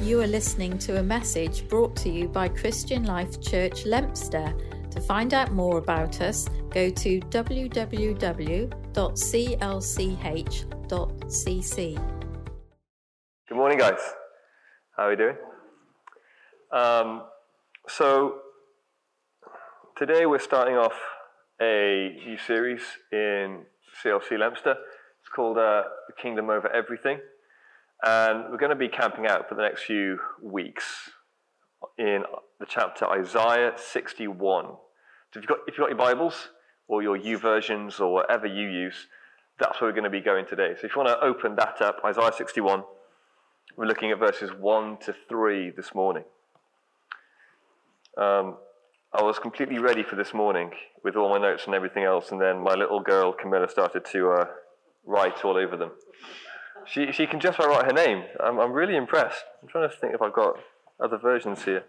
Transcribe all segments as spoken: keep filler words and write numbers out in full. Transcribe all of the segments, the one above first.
You are listening to a message brought to you by Christian Life Church Leominster. To find out more about us, go to w w w dot c l c h dot c c. Good morning, guys. How are we doing? Um, so, today we're starting off a new series in C L C Leominster. It's called uh, The Kingdom Over Everything. And we're going to be camping out for the next few weeks in the chapter Isaiah sixty-one. So if you've got, if you've got your Bibles or your YouVersions or whatever you use, that's where we're going to be going today. So if you want to open that up, Isaiah sixty-one, we're looking at verses one to three this morning. Um, I was completely ready for this morning with all my notes and everything else, and then my little girl, Camilla, started to uh, write all over them. She she can just about write her name. I'm I'm really impressed. I'm trying to think if I've got other versions here.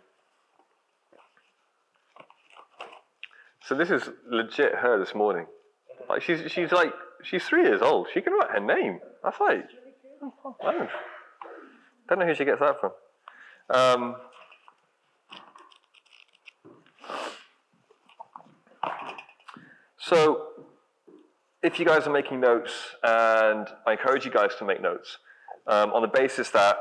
So this is legit her this morning. Like she's she's like she's three years old. She can write her name. That's like I don't, don't know who she gets that from. Um, so. If you guys are making notes, and I encourage you guys to make notes, um, on the basis that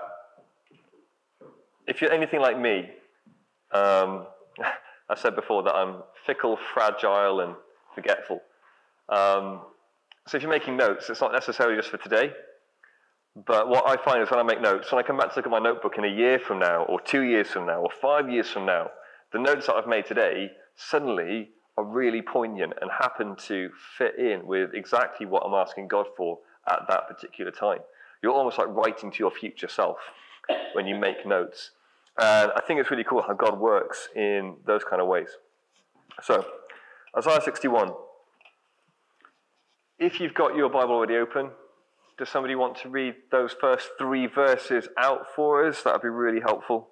if you're anything like me, um, I said before that I'm fickle, fragile, and forgetful. Um, so if you're making notes, it's not necessarily just for today, but what I find is when I make notes, when I come back to look at my notebook in a year from now, or two years from now, or five years from now, the notes that I've made today suddenly are really poignant and happen to fit in with exactly what I'm asking God for at that particular time. You're almost like writing to your future self when you make notes. And I think it's really cool how God works in those kind of ways. So, Isaiah sixty-one. If you've got your Bible already open, does somebody want to read those first three verses out for us? That would be really helpful.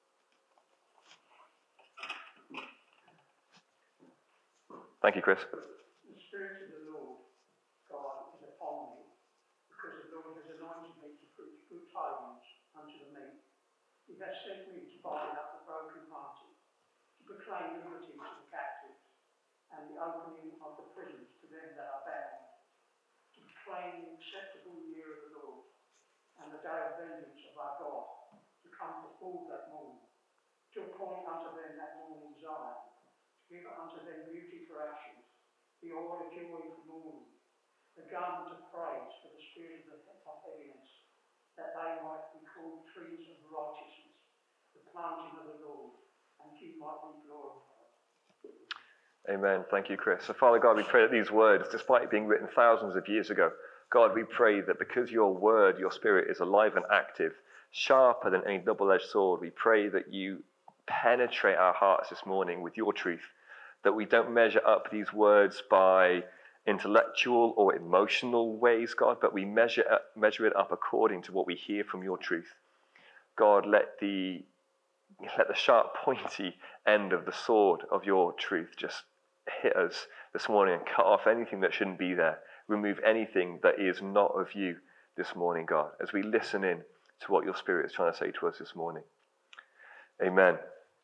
Thank you, Chris. The Spirit of the Lord God is upon me, because the Lord has anointed me to preach good tidings unto the meek. He has sent me to bind up the brokenhearted, to proclaim liberty to the captives, and the opening of the prisons to them that are bound, to proclaim the acceptable year of the Lord, and the day of vengeance of our God, to come to full that morning, to appoint unto them that morning Zion, give unto them beauty for ashes, the oil of joy for mourning, the garment of praise for the spirit of heaviness, that they might be called trees of righteousness, the planting of the Lord, and he might be glorified. Amen. Thank you, Chris. So, Father God, we pray that these words, despite being written thousands of years ago, God, we pray that because your word, your spirit is alive and active, sharper than any double-edged sword, we pray that you penetrate our hearts this morning with your truth, that we don't measure up these words by intellectual or emotional ways, God, but we measure up, measure it up according to what we hear from your truth. God, let the let the sharp, pointy end of the sword of your truth just hit us this morning and cut off anything that shouldn't be there. Remove anything that is not of you this morning, God, as we listen in to what your Spirit is trying to say to us this morning. Amen.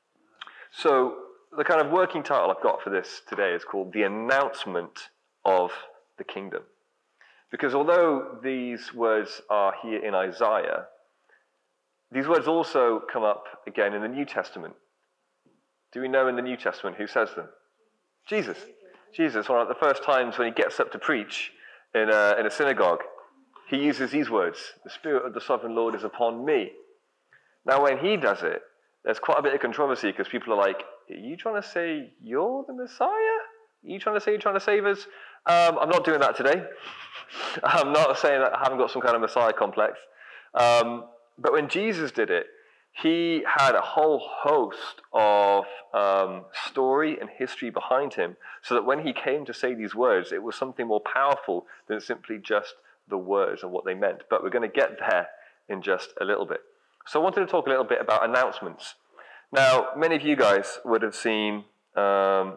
So, the kind of working title I've got for this today is called The Announcement of the Kingdom. Because although these words are here in Isaiah, these words also come up again in the New Testament. Do we know in the New Testament who says them? Jesus. Jesus, one of the first times when he gets up to preach in a, in a synagogue, he uses these words, "The Spirit of the Sovereign Lord is upon me." Now when he does it, there's quite a bit of controversy because people are like, are you trying to say you're the Messiah? Are you trying to say you're trying to save us? Um, I'm not doing that today. I'm not saying that I haven't got some kind of Messiah complex. Um, but when Jesus did it, he had a whole host of um, story and history behind him, so that when he came to say these words, it was something more powerful than simply just the words and what they meant. But we're going to get there in just a little bit. So I wanted to talk a little bit about announcements. Now, many of you guys would have seen um,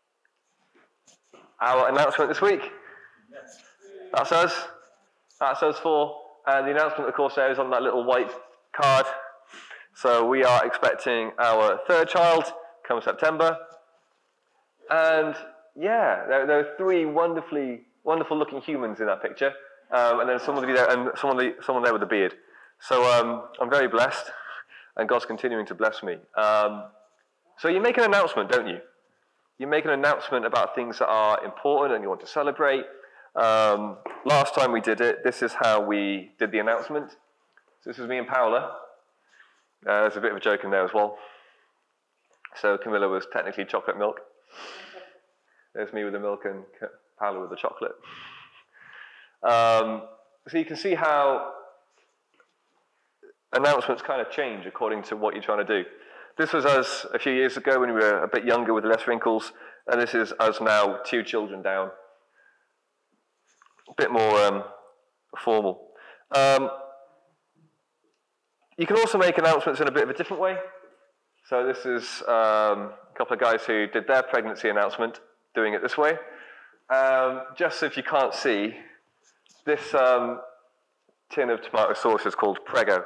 our announcement this week. That's us. That's us four. And the announcement, of course, there is on that little white card. So we are expecting our third child come September. And yeah, there, there are three wonderfully, wonderful looking humans in that picture. Um, and then someone there, and someone, someone there with a beard. So um, I'm very blessed, and God's continuing to bless me. Um, so you make an announcement, don't you? You make an announcement about things that are important and you want to celebrate. Um, last time we did it, this is how we did the announcement. So this is me and Paola. Uh, there's a bit of a joke in there as well. So Camilla was technically chocolate milk. There's me with the milk and Paola with the chocolate. Um, so you can see how announcements kind of change according to what you're trying to do. This was us a few years ago when we were a bit younger with less wrinkles, and this is us now, two children down. A bit more um, formal. Um, you can also make announcements in a bit of a different way. So this is um, a couple of guys who did their pregnancy announcement, doing it this way. Um, just so if you can't see, this um, tin of tomato sauce is called Prego.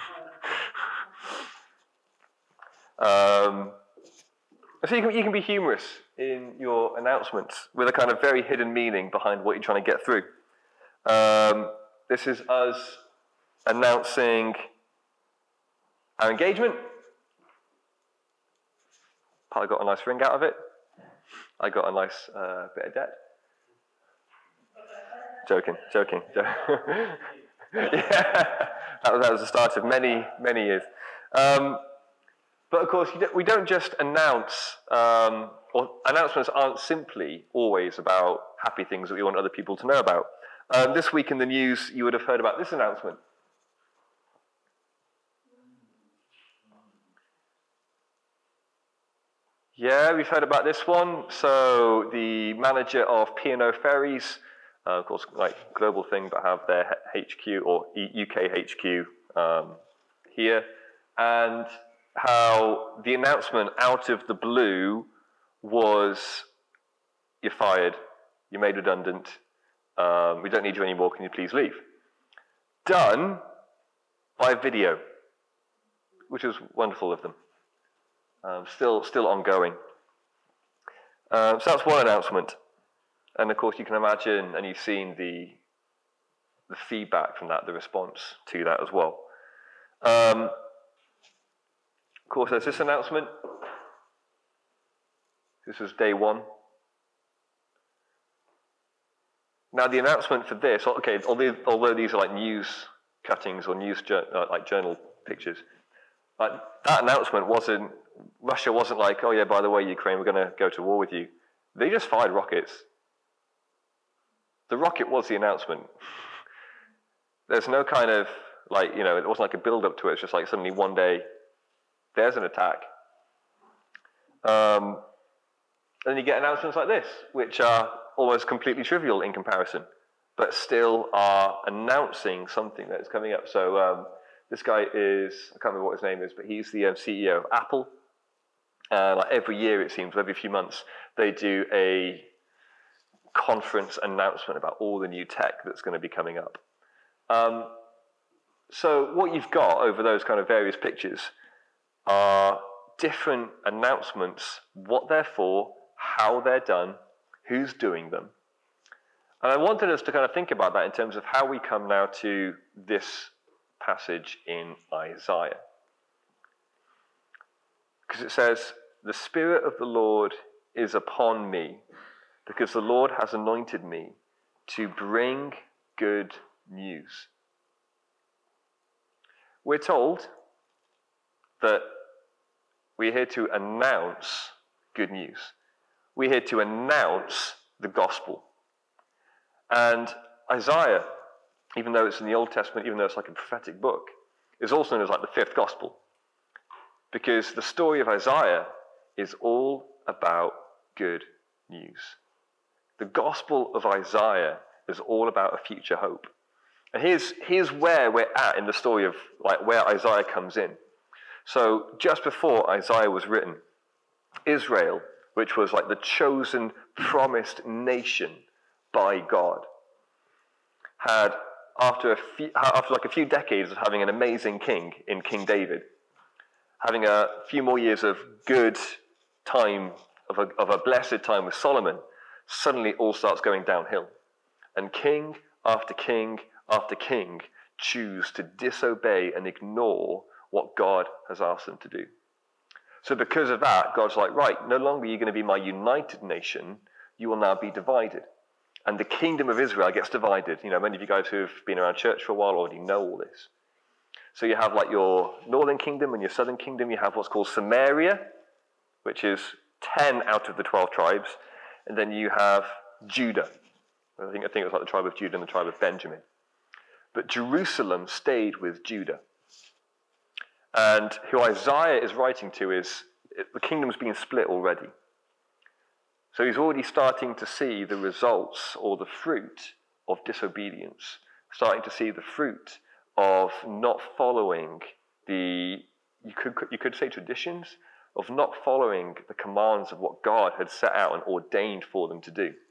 um, so you can, you can be humorous in your announcements with a kind of very hidden meaning behind what you're trying to get through. Um, this is us announcing our engagement. I got a nice ring out of it. I got a nice uh, bit of debt. Joking, joking. yeah, that was, that was the start of many, many years. Um, but of course, you don't, we don't just announce, um, or announcements aren't simply always about happy things that we want other people to know about. Um, this week in the news, you would have heard about this announcement. Yeah, we've heard about this one. So the manager of P and O Ferries, uh, of course, like global thing, but have their H Q or U K H Q um, here, and how the announcement out of the blue was, you're fired, you're made redundant, um, we don't need you anymore, can you please leave? Done by video, which was wonderful of them. Um, still, still ongoing. Um, so that's one announcement. And of course, you can imagine, and you've seen the, the feedback from that, the response to that as well. Um, of course, there's this announcement. This was day one. Now, the announcement for this, okay, although, although these are like news cuttings or news uh, like journal pictures, like that announcement wasn't, Russia wasn't like, oh yeah, by the way, Ukraine, we're going to go to war with you. They just fired rockets. The rocket was the announcement. There's no kind of, like, you know, it wasn't like a build-up to it. It's just like suddenly one day, there's an attack. Um, and then you get announcements like this, which are almost completely trivial in comparison, but still are announcing something that is coming up. So um, this guy is, I can't remember what his name is, but he's the um, C E O of Apple. Uh, like every year, it seems, every few months, they do a conference announcement about all the new tech that's going to be coming up. Um, so what you've got over those kind of various pictures are different announcements, what they're for, how they're done, who's doing them. And I wanted us to kind of think about that in terms of how we come now to this passage in Isaiah. Because it says, the Spirit of the Lord is upon me, because the Lord has anointed me to bring good news. We're told that we're here to announce good news. We're here to announce the gospel. And Isaiah, even though it's in the Old Testament, even though it's like a prophetic book, is also known as like the fifth gospel. Because the story of Isaiah is all about good news. The gospel of Isaiah is all about a future hope. And here's, here's where we're at in the story of like where Isaiah comes in. So just before Isaiah was written, Israel, which was like the chosen, promised nation by God, had, after, a few, after like a few decades of having an amazing king in King David, having a few more years of good time, of a, of a blessed time with Solomon, suddenly all starts going downhill. And king after king after king choose to disobey and ignore what God has asked them to do. So because of that, God's like, right, no longer are you going to be my united nation, you will now be divided. And the kingdom of Israel gets divided. You know, many of you guys who have been around church for a while already know all this. So you have like your northern kingdom and your southern kingdom. You have what's called Samaria, which is ten out of the twelve tribes. And then you have Judah. I think, I think it was like the tribe of Judah and the tribe of Benjamin. But Jerusalem stayed with Judah. And who Isaiah is writing to is, the kingdom's been split already. So he's already starting to see the results or the fruit of disobedience, starting to see the fruit of not following the, you could, you could say traditions, of not following the commands of what God had set out and ordained for them to do.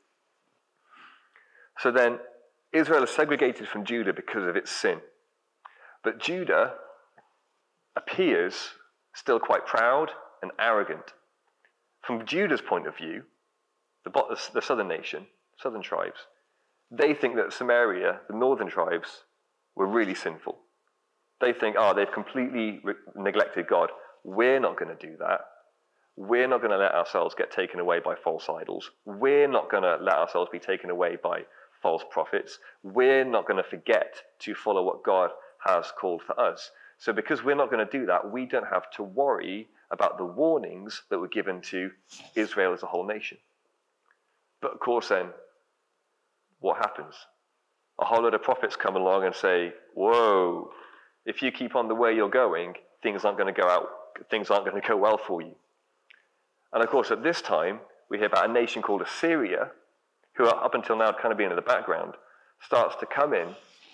So then Israel is segregated from Judah because of its sin. But Judah appears still quite proud and arrogant. From Judah's point of view, the, the southern nation, southern tribes, they think that Samaria, the northern tribes, were really sinful. They think, oh, they've completely re- neglected God. We're not going to do that. We're not going to let ourselves get taken away by false idols. We're not going to let ourselves be taken away by false prophets. We're not going to forget to follow what God has called for us. So because we're not going to do that, we don't have to worry about the warnings that were given to Israel as a whole nation. But of course then, what happens? A whole lot of prophets come along and say, whoa, if you keep on the way you're going, things aren't going to go out, things aren't going to go well for you. And of course at this time, we hear about a nation called Assyria, who are up until now had kind of been in the background, starts to come in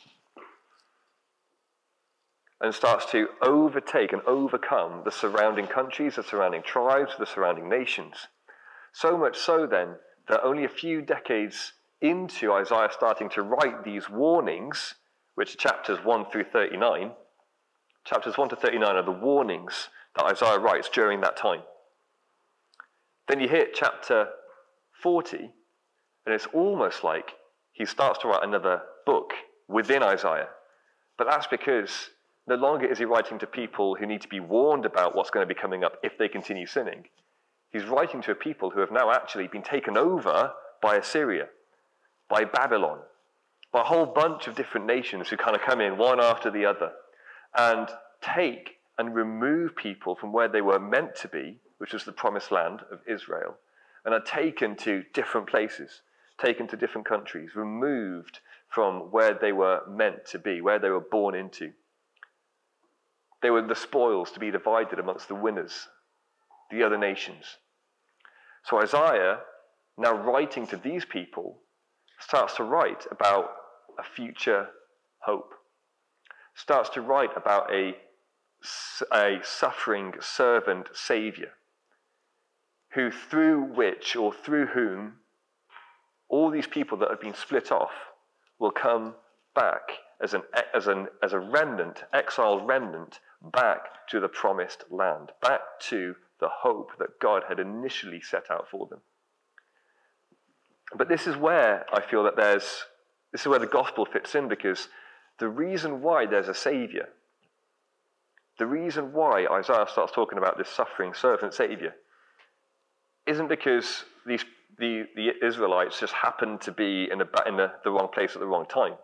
and starts to overtake and overcome the surrounding countries, the surrounding tribes, the surrounding nations. So much so then, that only a few decades into Isaiah starting to write these warnings, which are chapters one through thirty-nine, chapters one to thirty-nine are the warnings that Isaiah writes during that time. Then you hit chapter forty, and it's almost like he starts to write another book within Isaiah. But that's because no longer is he writing to people who need to be warned about what's going to be coming up if they continue sinning. He's writing to a people who have now actually been taken over by Assyria, by Babylon, by a whole bunch of different nations who kind of come in one after the other and take and remove people from where they were meant to be, which was the promised land of Israel, and are taken to different places, taken to different countries, removed from where they were meant to be, where they were born into. They were the spoils to be divided amongst the winners, the other nations. So Isaiah, now writing to these people, starts to write about a future hope, starts to write about a, a suffering servant Savior, who through which or through whom all these people that have been split off will come back as an as an as a remnant, exiled remnant, back to the promised land, back to the hope that God had initially set out for them. But this is where I feel that there's this is where the gospel fits in, because the reason why there's a Savior, the reason why Isaiah starts talking about this suffering servant Savior, isn't because these the, the Israelites just happened to be in, a, in the, the wrong place at the wrong time.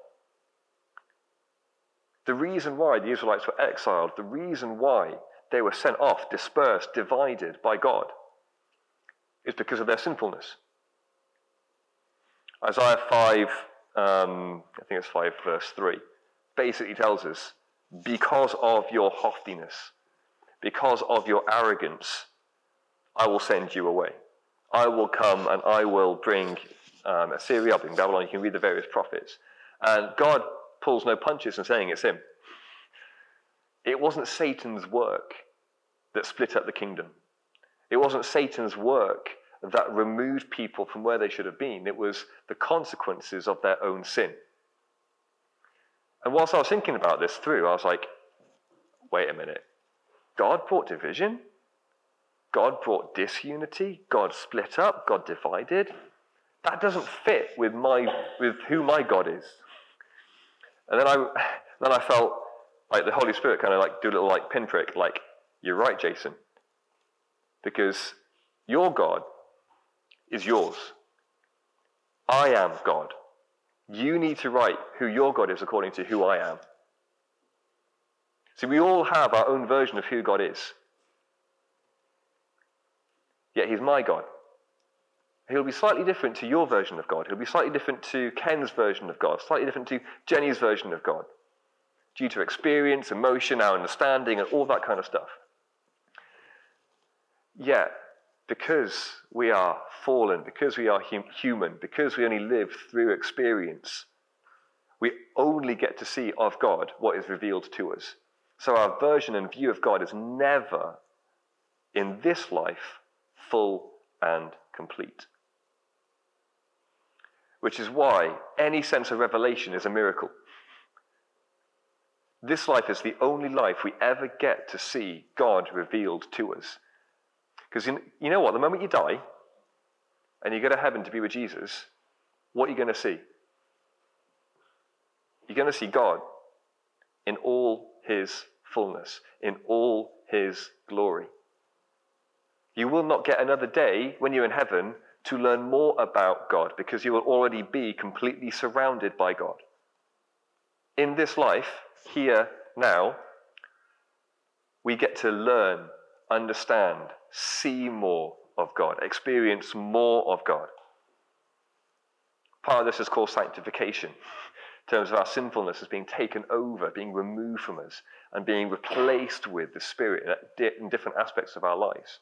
The reason why the Israelites were exiled, the reason why they were sent off, dispersed, divided by God, is because of their sinfulness. Isaiah five, um, I think it's five verse three, basically tells us, because of your haughtiness, because of your arrogance, I will send you away. I will come and I will bring um, Assyria, I'll bring Babylon. You can read the various prophets. And God pulls no punches in saying it's him. It wasn't Satan's work that split up the kingdom. It wasn't Satan's work that removed people from where they should have been. It was the consequences of their own sin. And whilst I was thinking about this through, I was like, wait a minute. God brought division. God brought disunity. God split up. God divided. That doesn't fit with my with who my God is. And then I then I felt like the Holy Spirit kind of like do a little like pinprick, like, you're right, Jason. Because your God is yours. I am God. You need to write who your God is according to who I am. See, we all have our own version of who God is. Yet he's my God. He'll be slightly different to your version of God. He'll be slightly different to Ken's version of God, slightly different to Jenny's version of God, due to experience, emotion, our understanding, and all that kind of stuff. Yet, because we are fallen, because we are hum- human, because we only live through experience, we only get to see of God what is revealed to us. So our version and view of God is never, in this life, full and complete. Which is why any sense of revelation is a miracle. This life is the only life we ever get to see God revealed to us. Because you know what? The moment you die and you go to heaven to be with Jesus, what are you going to see? You're going to see God in all his fullness, in all his glory. You will not get another day when you're in heaven to learn more about God, because you will already be completely surrounded by God. In this life, here, now, we get to learn, understand, see more of God, experience more of God. Part of this is called sanctification, in terms of our sinfulness as being taken over, being removed from us, and being replaced with the Spirit in different aspects of our lives.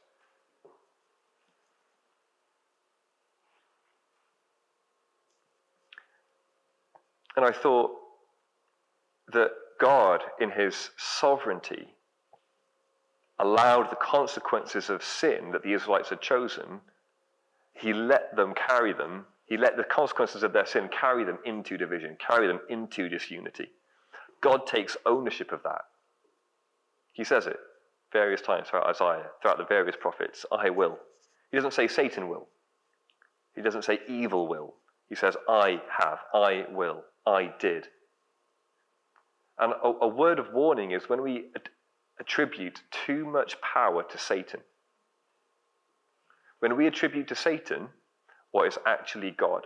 And I thought that God, in his sovereignty, allowed the consequences of sin that the Israelites had chosen, he let them carry them, he let the consequences of their sin carry them into division, carry them into disunity. God takes ownership of that. He says it various times throughout Isaiah, throughout the various prophets, I will. He doesn't say Satan will. He doesn't say evil will. He says, I have, I will, I did. And a, a word of warning is when we at- attribute too much power to Satan. When we attribute to Satan what is actually God.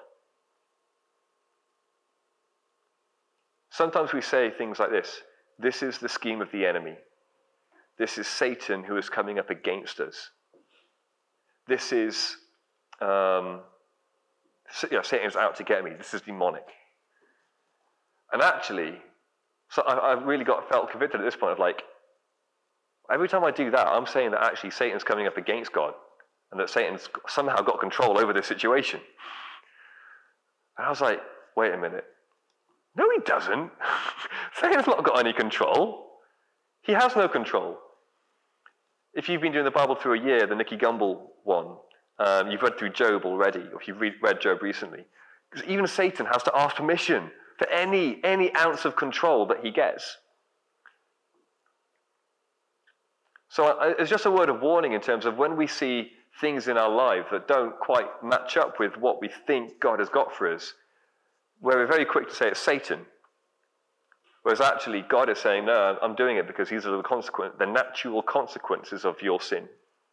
Sometimes we say things like this: this is the scheme of the enemy. This is Satan who is coming up against us. This is, um, you know, Satan's out to get me. This is demonic. And actually, so I, I've really got felt convicted at this point of like, every time I do that, I'm saying that actually Satan's coming up against God and that Satan's somehow got control over this situation. And I was like, wait a minute. No, he doesn't. Satan's not got any control. He has no control. If you've been doing the Bible through a year, the Nicky Gumbel one, um, you've read through Job already, or if you've read, read Job recently, because even Satan has to ask permission for any, any ounce of control that he gets. So uh, it's just a word of warning in terms of when we see things in our life that don't quite match up with what we think God has got for us, where we're very quick to say it's Satan. Whereas actually God is saying, no, I'm doing it because these are the consequence, the natural consequences of your sin.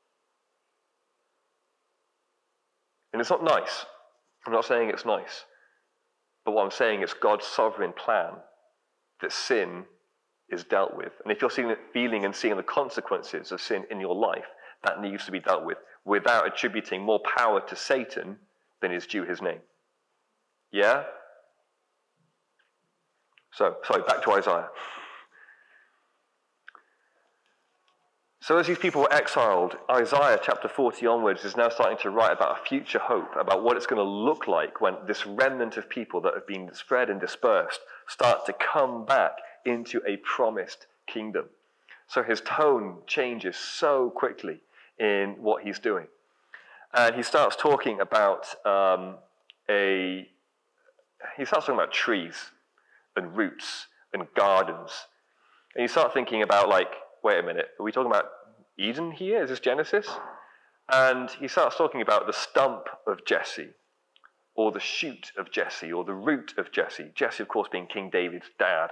And it's not nice. I'm not saying it's nice. But what I'm saying is God's sovereign plan that sin is dealt with. And if you're seeing, feeling and seeing the consequences of sin in your life, that needs to be dealt with without attributing more power to Satan than is due his name. Yeah? So, sorry, back to Isaiah. So as these people were exiled, Isaiah chapter forty onwards is now starting to write about a future hope, about what it's going to look like when this remnant of people that have been spread and dispersed start to come back into a promised kingdom. So his tone changes so quickly in what he's doing. And he starts talking about um, a, he starts talking about trees and roots and gardens. And you start thinking about like wait a minute, are we talking about Eden here? Is this Genesis? And he starts talking about the stump of Jesse, or the shoot of Jesse, or the root of Jesse. Jesse, of course, being King David's dad.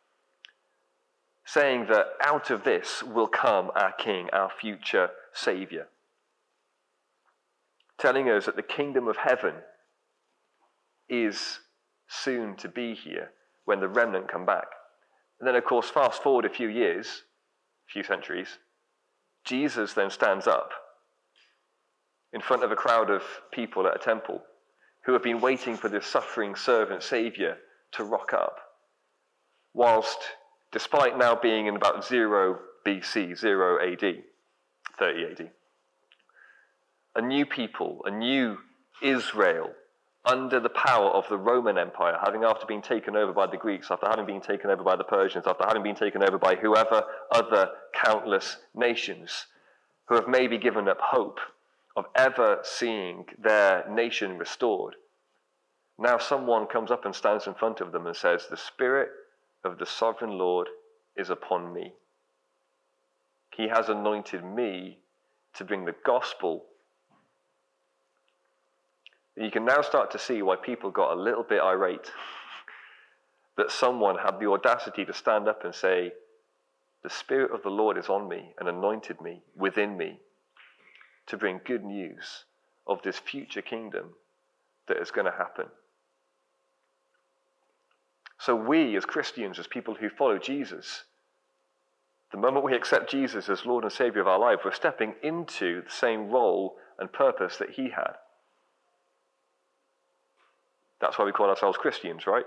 Saying that out of this will come our king, our future savior. Telling us that the kingdom of heaven is soon to be here when the remnant come back. And then, of course, fast forward a few years, a few centuries, Jesus then stands up in front of a crowd of people at a temple who have been waiting for this suffering servant savior to rock up, whilst, despite now being in about zero B C, zero A D, thirty A D, a new people, a new Israel, under the power of the Roman Empire, having after been taken over by the Greeks, after having been taken over by the Persians, after having been taken over by whoever other countless nations who have maybe given up hope of ever seeing their nation restored. Now someone comes up and stands in front of them and says, the Spirit of the sovereign Lord is upon me. He has anointed me to bring the gospel. You can now start to see why people got a little bit irate that someone had the audacity to stand up and say, the Spirit of the Lord is on me and anointed me, within me, to bring good news of this future kingdom that is going to happen. So we as Christians, as people who follow Jesus, the moment we accept Jesus as Lord and Savior of our life, we're stepping into the same role and purpose that he had. That's why we call ourselves Christians, right?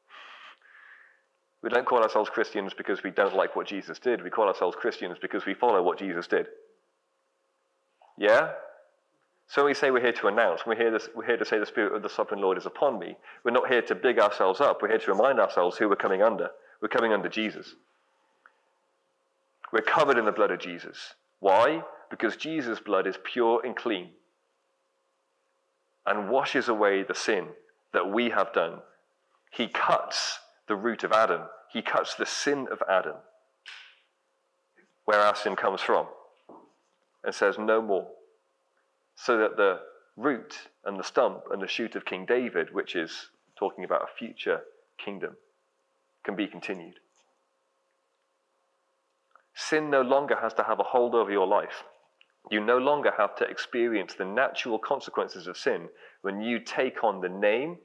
We don't call ourselves Christians because we don't like what Jesus did. We call ourselves Christians because we follow what Jesus did. Yeah? So when we say we're here to announce, we're here, to, we're here to say the Spirit of the Sovereign Lord is upon me. We're not here to big ourselves up. We're here to remind ourselves who we're coming under. We're coming under Jesus. We're covered in the blood of Jesus. Why? Because Jesus' blood is pure and clean and washes away the sin that we have done. He cuts the root of Adam. He cuts the sin of Adam, where our sin comes from, and says no more. So that the root and the stump and the shoot of King David, which is talking about a future kingdom, can be continued. Sin no longer has to have a hold over your life. You no longer have to experience the natural consequences of sin when you take on the name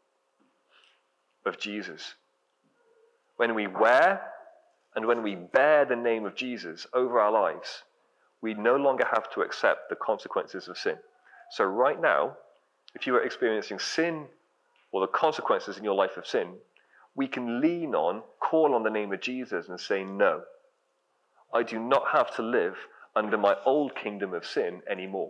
of Jesus. When we wear and when we bear the name of Jesus over our lives, we no longer have to accept the consequences of sin. So right now, if you are experiencing sin or the consequences in your life of sin, we can lean on, call on the name of Jesus and say, no, I do not have to live under my old kingdom of sin anymore.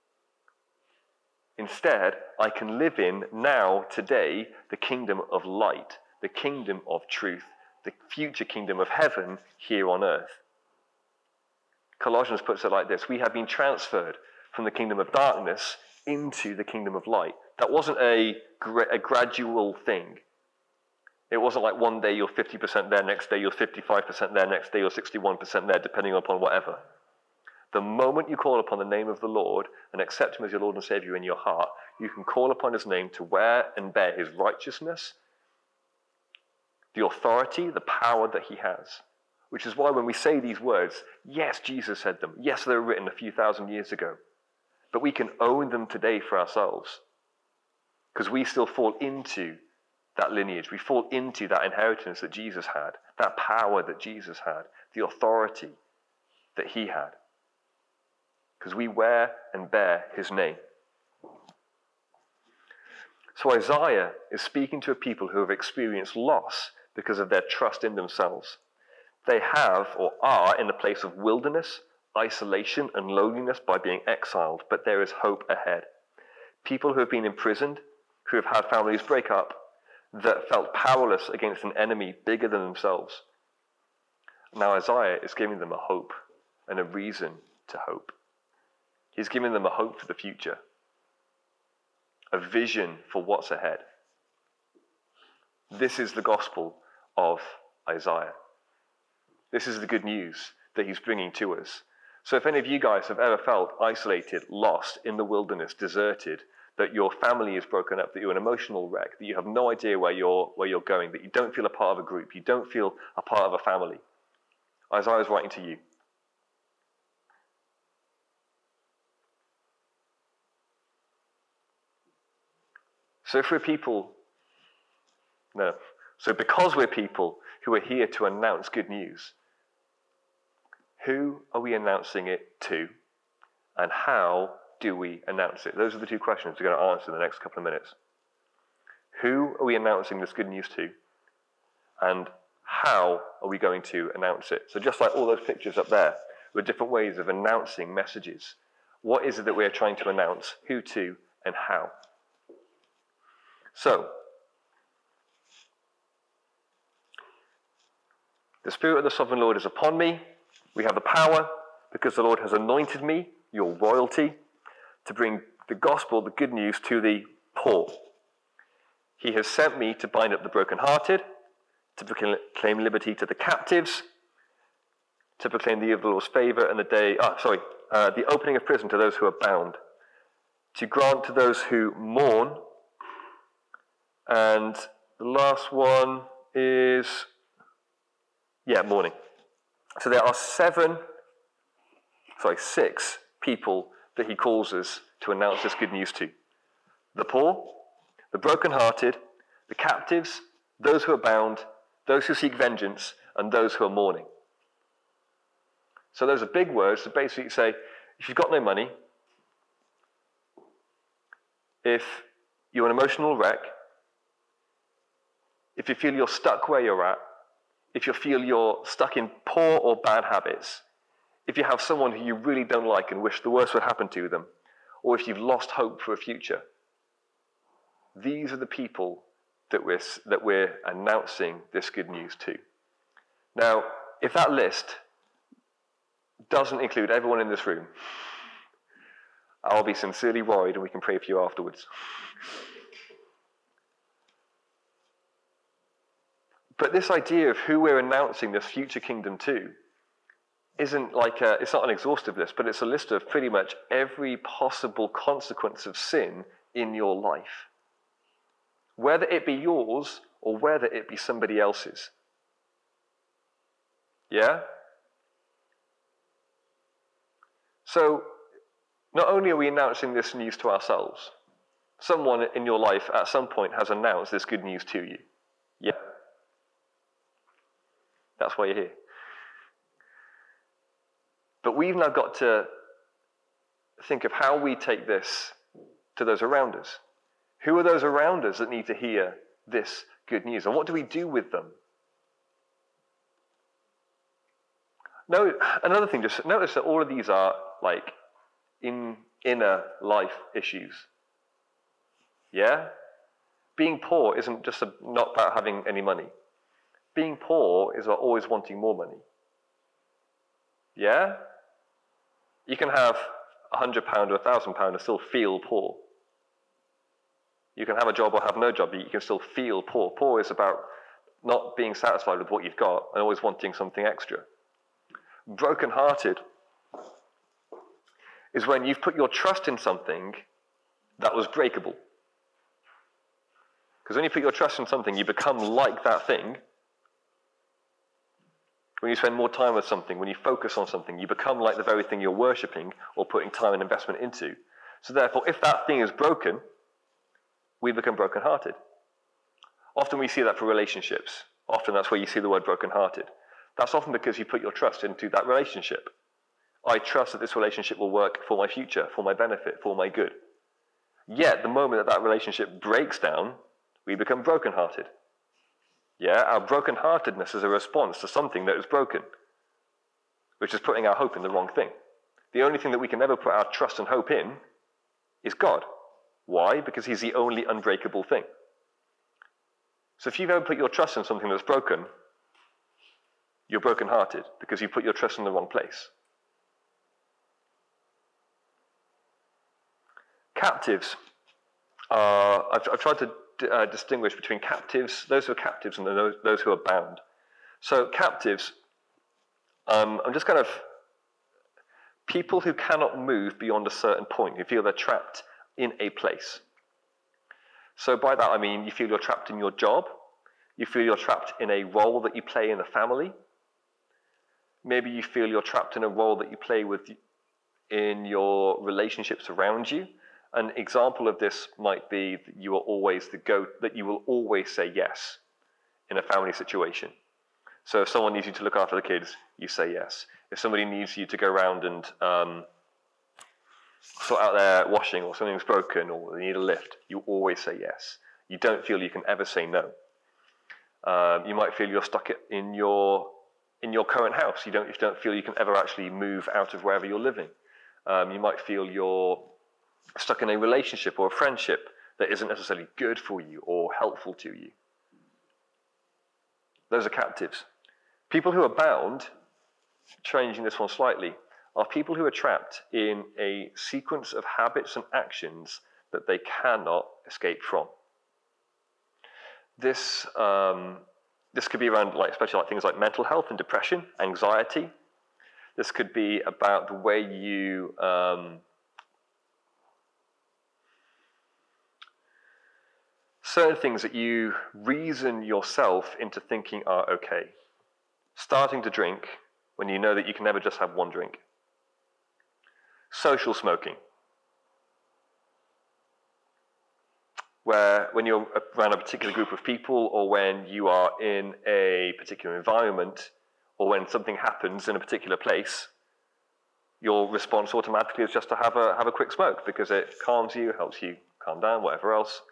Instead, I can live in now, today, the kingdom of light, the kingdom of truth, the future kingdom of heaven here on earth. Colossians puts it like this: we have been transferred from the kingdom of darkness into the kingdom of light. That wasn't a, gra- a gradual thing. It wasn't like one day you're fifty percent there, next day you're fifty-five percent there, next day you're sixty-one percent there, depending upon whatever. The moment you call upon the name of the Lord and accept him as your Lord and Savior in your heart, you can call upon his name to wear and bear his righteousness, the authority, the power that he has. Which is why when we say these words, yes, Jesus said them. Yes, they were written a few thousand years ago. But we can own them today for ourselves. Because we still fall into that lineage. We fall into that inheritance that Jesus had. That power that Jesus had. The authority that he had. Because we wear and bear his name. So Isaiah is speaking to a people who have experienced loss because of their trust in themselves. They have or are in a place of wilderness, isolation, and loneliness by being exiled, but there is hope ahead. People who have been imprisoned, who have had families break up, that felt powerless against an enemy bigger than themselves. Now Isaiah is giving them a hope and a reason to hope. He's giving them a hope for the future, a vision for what's ahead. This is the gospel of Isaiah. This is the good news that he's bringing to us. So if any of you guys have ever felt isolated, lost, in the wilderness, deserted, that your family is broken up, that you're an emotional wreck, that you have no idea where you're, where you're going, that you don't feel a part of a group, you don't feel a part of a family, Isaiah is writing to you. So if we're people, no, so because we're people who are here to announce good news, who are we announcing it to, and how do we announce it? Those are the two questions we're going to answer in the next couple of minutes. Who are we announcing this good news to, and how are we going to announce it? So just like all those pictures up there, with different ways of announcing messages, what is it that we're trying to announce, who to, and how? So, the Spirit of the Sovereign Lord is upon me. We have the power because the Lord has anointed me, your royalty, to bring the gospel, the good news, to the poor. He has sent me to bind up the brokenhearted, to proclaim liberty to the captives, to proclaim the year of the Lord's favor and the day, ah, sorry, uh, the opening of prison to those who are bound, to grant to those who mourn. And the last one is, yeah, mourning. So there are seven, sorry, six people that he calls us to announce this good news to. The poor, the brokenhearted, the captives, those who are bound, those who seek vengeance, and those who are mourning. So those are big words that basically say, if you've got no money, if you're an emotional wreck, if you feel you're stuck where you're at, if you feel you're stuck in poor or bad habits, if you have someone who you really don't like and wish the worst would happen to them, or if you've lost hope for a future, these are the people that we're, that we're announcing this good news to. Now, if that list doesn't include everyone in this room, I'll be sincerely worried and we can pray for you afterwards. But this idea of who we're announcing this future kingdom to isn't like a, it's not an exhaustive list, but it's a list of pretty much every possible consequence of sin in your life. Whether it be yours or whether it be somebody else's. Yeah? So, not only are we announcing this news to ourselves, someone in your life at some point has announced this good news to you. Yeah? That's why you're here. But we've now got to think of how we take this to those around us. Who are those around us that need to hear this good news? And what do we do with them? No, another thing, just notice that all of these are like in inner life issues. Yeah? Being poor isn't just a, not about having any money. Being poor is about always wanting more money. Yeah? You can have a hundred pound or a thousand pound and still feel poor. You can have a job or have no job, but you can still feel poor. Poor is about not being satisfied with what you've got and always wanting something extra. Broken-hearted is when you've put your trust in something that was breakable. Because when you put your trust in something, you become like that thing. When you spend more time with something, when you focus on something, you become like the very thing you're worshipping or putting time and investment into. So therefore, if that thing is broken, we become broken-hearted. Often we see that for relationships. Often that's where you see the word broken-hearted. That's often because you put your trust into that relationship. I trust that this relationship will work for my future, for my benefit, for my good. Yet, the moment that that relationship breaks down, we become broken-hearted. Yeah, our broken-heartedness is a response to something that is broken, which is putting our hope in the wrong thing. The only thing that we can ever put our trust and hope in is God. Why? Because he's the only unbreakable thing. So if you've ever put your trust in something that's broken, you're broken-hearted because you put your trust in the wrong place. Captives are, I've, I've tried to uh, distinguish between captives, those who are captives, and those, those who are bound. So captives Um, I'm just kind of people who cannot move beyond a certain point, who feel they're trapped in a place. So by that I mean you feel you're trapped in your job, you feel you're trapped in a role that you play in a family, maybe you feel you're trapped in a role that you play with in your relationships around you. An example of this might be that you are always the go that you will always say yes in a family situation. So if someone needs you to look after the kids, you say yes. If somebody needs you to go around and um, sort out their washing, or something's broken, or they need a lift, you always say yes. You don't feel you can ever say no. Um, you might feel you're stuck in your in your current house. You don't you don't feel you can ever actually move out of wherever you're living. Um, you might feel you're stuck in a relationship or a friendship that isn't necessarily good for you or helpful to you. Those are captives. People who are bound, changing this one slightly, are people who are trapped in a sequence of habits and actions that they cannot escape from. This um, this could be around, like, especially like things like mental health and depression, anxiety. This could be about the way you um, certain things that you reason yourself into thinking are okay. Starting to drink when you know that you can never just have one drink. Social smoking, where when you're around a particular group of people, or when you are in a particular environment, or when something happens in a particular place, your response automatically is just to have a have a quick smoke because it calms you, helps you calm down, whatever else.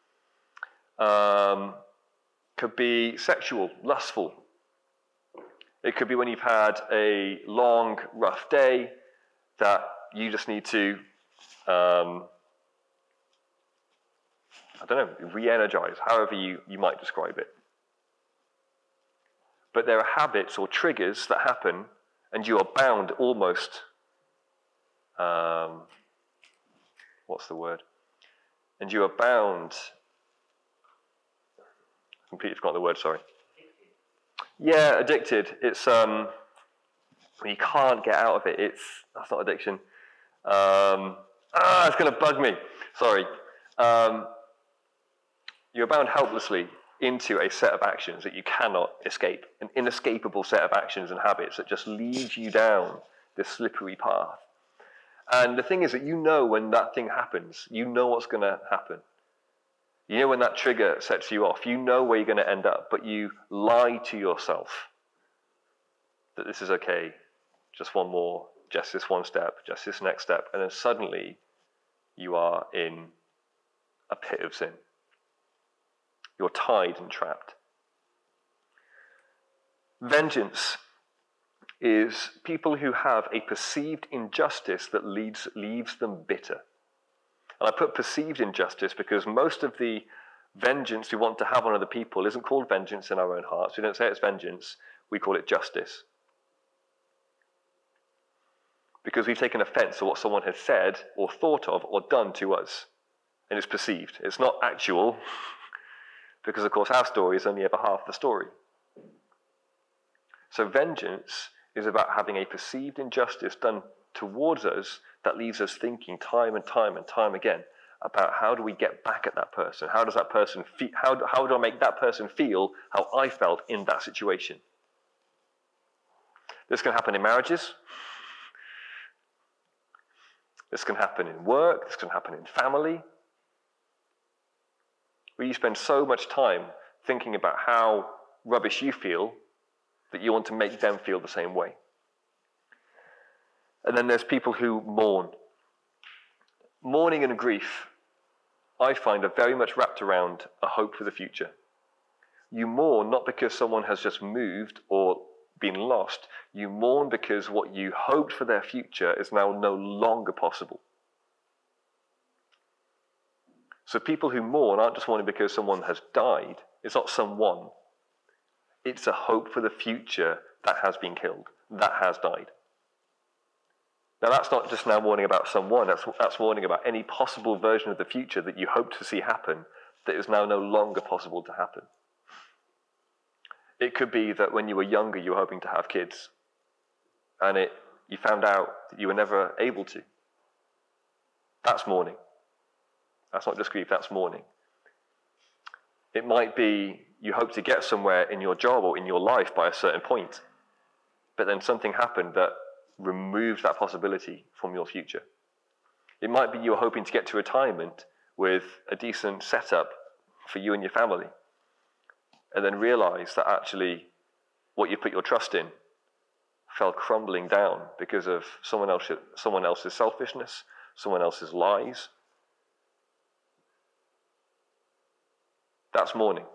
Um, could be sexual, lustful. It could be when you've had a long, rough day that you just need to, um, I don't know, re-energize, however you, you might describe it. But there are habits or triggers that happen, and you are bound almost, um, what's the word? And you are bound, I completely forgot the word, sorry. Yeah, addicted. It's, um, you can't get out of it. It's, that's not addiction. Um, ah, it's going to bug me. Sorry. Um, you're bound helplessly into a set of actions that you cannot escape, an inescapable set of actions and habits that just lead you down this slippery path. And the thing is that you know when that thing happens, you know what's going to happen. You know when that trigger sets you off, you know where you're going to end up, but you lie to yourself that this is okay, just one more, just this one step, just this next step, and then suddenly you are in a pit of sin. You're tied and trapped. Vengeance is people who have a perceived injustice that leads, leaves them bitter. And I put perceived injustice because most of the vengeance we want to have on other people isn't called vengeance in our own hearts. We don't say it's vengeance, we call it justice. Because we've taken offense to what someone has said or thought of or done to us. And it's perceived. It's not actual, because of course our story is only ever half the story. So vengeance is about having a perceived injustice done towards us that leaves us thinking time and time and time again about how do we get back at that person? How does that person feel? How, how do I make that person feel how I felt in that situation? This can happen in marriages. This can happen in work. This can happen in family. Where you spend so much time thinking about how rubbish you feel that you want to make them feel the same way. And then there's people who mourn. Mourning and grief, I find, are very much wrapped around a hope for the future. You mourn not because someone has just moved or been lost. You mourn because what you hoped for their future is now no longer possible. So people who mourn aren't just mourning because someone has died. It's not someone. It's a hope for the future that has been killed, that has died. Now that's not just now mourning about someone, that's, that's mourning about any possible version of the future that you hope to see happen that is now no longer possible to happen. It could be that when you were younger you were hoping to have kids, and it you found out that you were never able to. That's mourning. That's not just grief, that's mourning. It might be you hope to get somewhere in your job or in your life by a certain point, but then something happened that removes that possibility from your future. It might be you're hoping to get to retirement with a decent setup for you and your family, and then realize that actually what you put your trust in fell crumbling down because of someone else, someone else's selfishness, someone else's lies. That's mourning.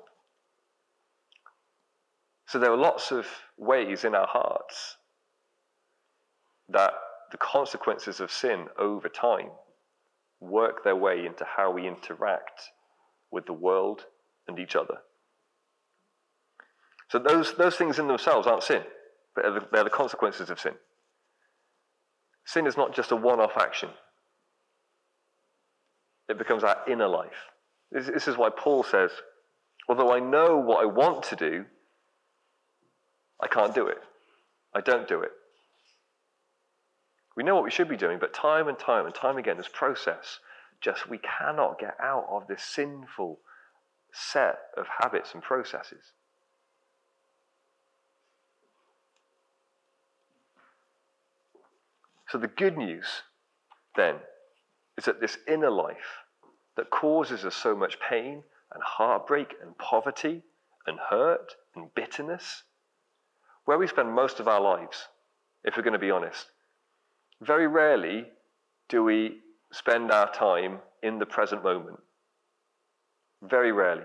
So there are lots of ways in our hearts that the consequences of sin over time work their way into how we interact with the world and each other. So those, those things in themselves aren't sin, but they're the, they're the consequences of sin. Sin is not just a one-off action. It becomes our inner life. This, this is why Paul says, although I know what I want to do, I can't do it. I don't do it. We know what we should be doing, but time and time and time again, this process, just we cannot get out of this sinful set of habits and processes. So the good news, then, is that this inner life that causes us so much pain and heartbreak and poverty and hurt and bitterness, where we spend most of our lives, if we're going to be honest, very rarely do we spend our time in the present moment. Very rarely.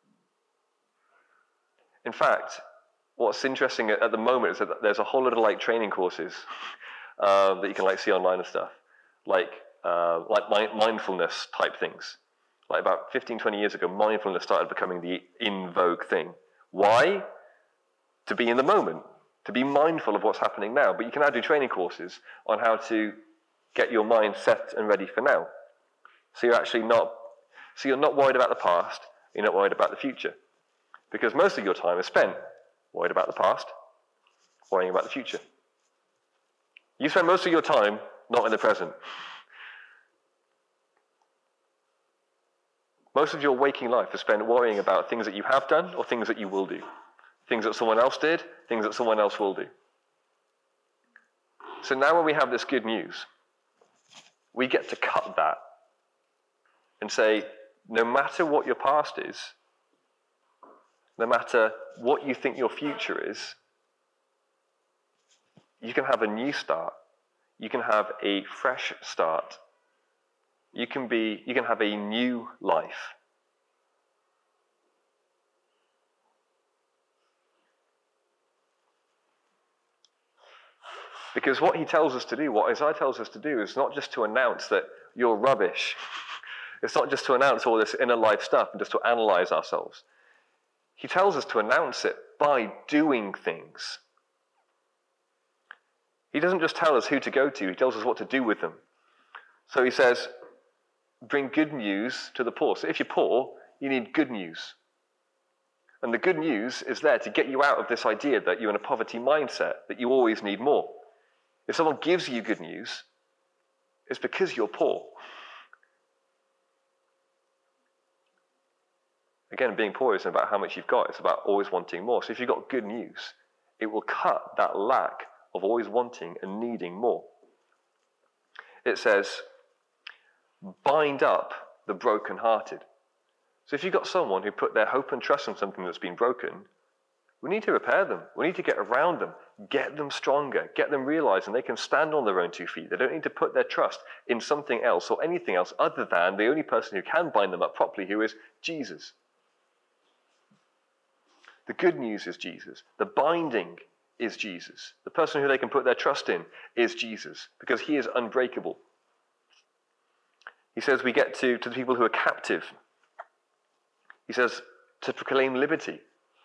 In fact, what's interesting at the moment is that there's a whole lot of like training courses um, that you can like see online and stuff, like uh, like mi- mindfulness type things. Like about fifteen, twenty years ago, mindfulness started becoming the in vogue thing. Why? To be in the moment, to be mindful of what's happening now. But you can now do training courses on how to get your mind set and ready for now. So you're actually not, so you're not worried about the past, you're not worried about the future. Because most of your time is spent worried about the past, worrying about the future. You spend most of your time not in the present. Most of your waking life is spent worrying about things that you have done or things that you will do. Things that someone else did, things that someone else will do. So now when we have this good news, we get to cut that and say, no matter what your past is, no matter what you think your future is, you can have a new start. You can have a fresh start. You can be, you can have a new life. Because what he tells us to do, what Isaiah tells us to do, is not just to announce that you're rubbish. It's not just to announce all this inner life stuff and just to analyze ourselves. He tells us to announce it by doing things. He doesn't just tell us who to go to, he tells us what to do with them. So he says, bring good news to the poor. So if you're poor, you need good news. And the good news is there to get you out of this idea that you're in a poverty mindset, that you always need more. If someone gives you good news, it's because you're poor. Again, being poor isn't about how much you've got, it's about always wanting more. So if you've got good news, it will cut that lack of always wanting and needing more. It says, bind up the brokenhearted. So if you've got someone who put their hope and trust in something that's been broken, we need to repair them. We need to get around them, get them stronger, get them realizing they can stand on their own two feet. They don't need to put their trust in something else or anything else other than the only person who can bind them up properly, who is Jesus. The good news is Jesus. The binding is Jesus. The person who they can put their trust in is Jesus, because he is unbreakable. He says we get to, to the people who are captive. He says to proclaim liberty.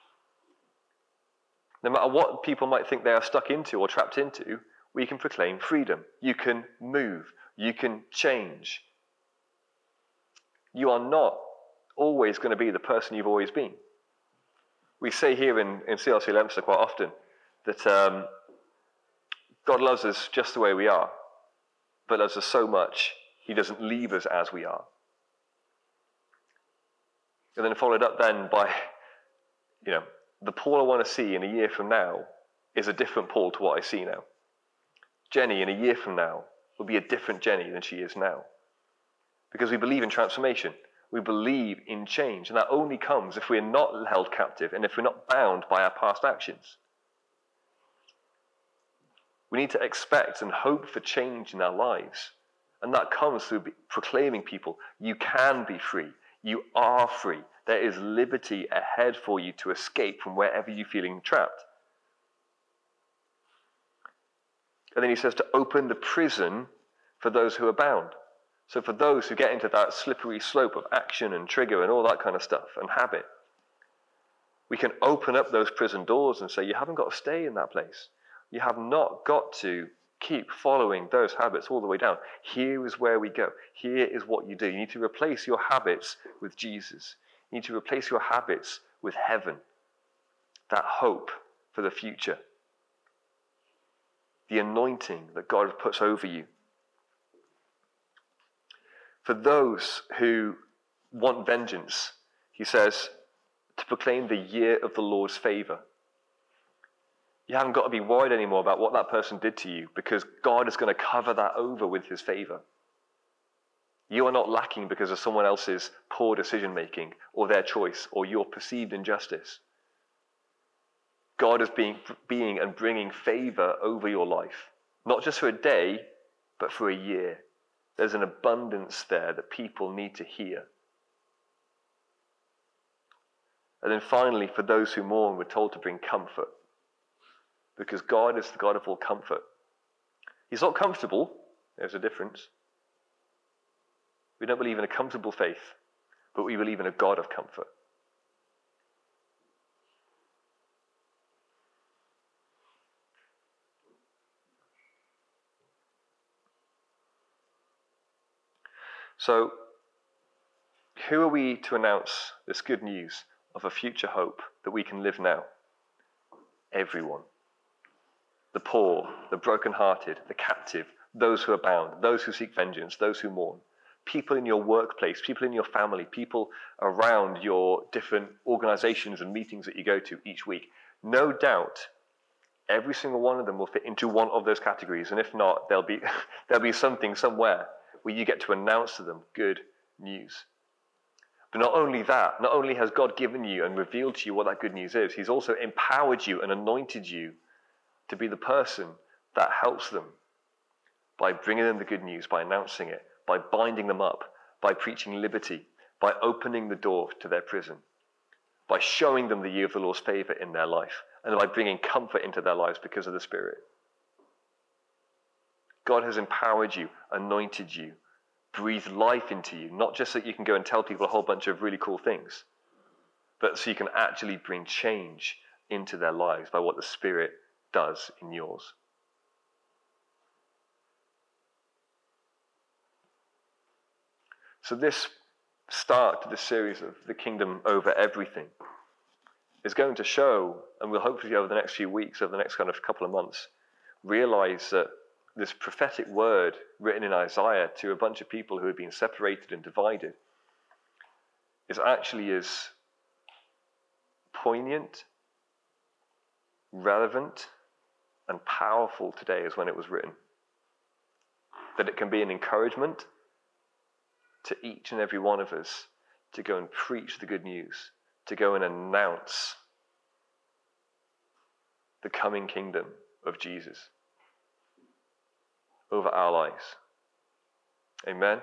No matter what people might think they are stuck into or trapped into, we can proclaim freedom. You can move. You can change. You are not always going to be the person you've always been. We say here in, in C L C Leominster quite often that um, God loves us just the way we are, but loves us so much, he doesn't leave us as we are. And then followed up then by, you know, the Paul I want to see in a year from now is a different Paul to what I see now. Jenny in a year from now will be a different Jenny than she is now. Because we believe in transformation. We believe in change. And that only comes if we're not held captive and if we're not bound by our past actions. We need to expect and hope for change in our lives. And that comes through proclaiming people, you can be free. You are free. There is liberty ahead for you to escape from wherever you're feeling trapped. And then he says to open the prison for those who are bound. So for those who get into that slippery slope of action and trigger and all that kind of stuff and habit, we can open up those prison doors and say, you haven't got to stay in that place. You have not got to keep following those habits all the way down. Here is where we go. Here is what you do. You need to replace your habits with Jesus. You need to replace your habits with heaven. That hope for the future. The anointing that God puts over you. For those who want vengeance, he says, to proclaim the year of the Lord's favor. You haven't got to be worried anymore about what that person did to you because God is going to cover that over with his favor. You are not lacking because of someone else's poor decision making or their choice or your perceived injustice. God is being, being and bringing favor over your life, not just for a day, but for a year. There's an abundance there that people need to hear. And then finally, for those who mourn, we're told to bring comfort. Because God is the God of all comfort. He's not comfortable. There's a difference. We don't believe in a comfortable faith, but we believe in a God of comfort. So, who are we to announce this good news of a future hope that we can live now? Everyone. The poor, the brokenhearted, the captive, those who are bound, those who seek vengeance, those who mourn. People in your workplace, people in your family, people around your different organizations and meetings that you go to each week. No doubt, every single one of them will fit into one of those categories. And if not, there'll be, there'll be something somewhere where you get to announce to them good news. But not only that, not only has God given you and revealed to you what that good news is, he's also empowered you and anointed you to be the person that helps them by bringing them the good news, by announcing it, by binding them up, by preaching liberty, by opening the door to their prison, by showing them the year of the Lord's favor in their life, and by bringing comfort into their lives because of the Spirit. God has empowered you, anointed you, breathed life into you, not just so that you can go and tell people a whole bunch of really cool things, but so you can actually bring change into their lives by what the Spirit does in yours. So this start to this series of the kingdom over everything is going to show, and we'll hopefully over the next few weeks, over the next kind of couple of months, realize that this prophetic word written in Isaiah to a bunch of people who had been separated and divided is actually as poignant, relevant, and powerful today as when it was written. That it can be an encouragement to each and every one of us to go and preach the good news, to go and announce the coming kingdom of Jesus over our lives. Amen.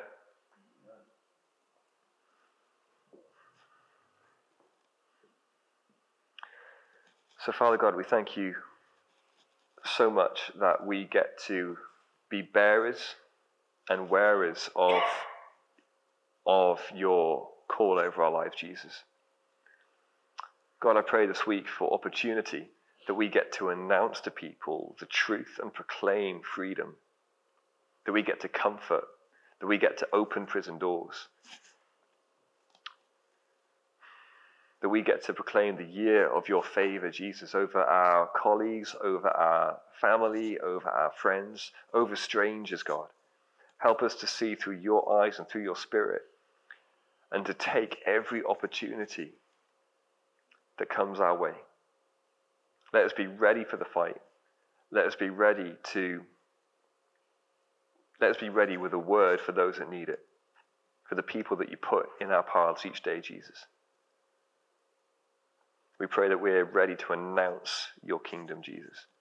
So, Father God, we thank you so much that we get to be bearers and wearers of, of your call over our lives, Jesus. God, I pray this week for opportunity that we get to announce to people the truth and proclaim freedom, that we get to comfort, that we get to open prison doors. that we get to proclaim the year of your favor, Jesus, over our colleagues, over our family, over our friends, over strangers, God. Help us to see through your eyes and through your Spirit, and to take every opportunity that comes our way. Let us be ready for the fight. Let us be ready to, let us be ready with a word for those that need it, for the people that you put in our paths each day, Jesus. We pray that we're ready to announce your kingdom, Jesus.